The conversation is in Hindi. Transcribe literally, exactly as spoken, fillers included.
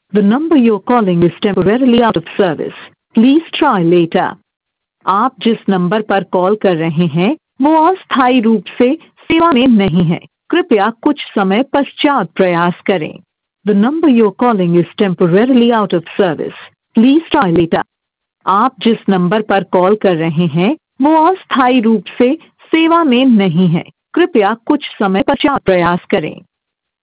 The number you're calling is temporarily out of service. Please try later. आप जिस नंबर पर कॉल कर रहे हैं वो अस्थायी रूप से सेवा में नहीं है, कृपया कुछ समय पश्चात प्रयास करें. The number you're calling is temporarily out of service. Please try later. आप जिस नंबर पर कॉल कर रहे हैं वो अस्थायी रूप से सेवा में नहीं है, कृपया कुछ समय पश्चात प्रयास करें.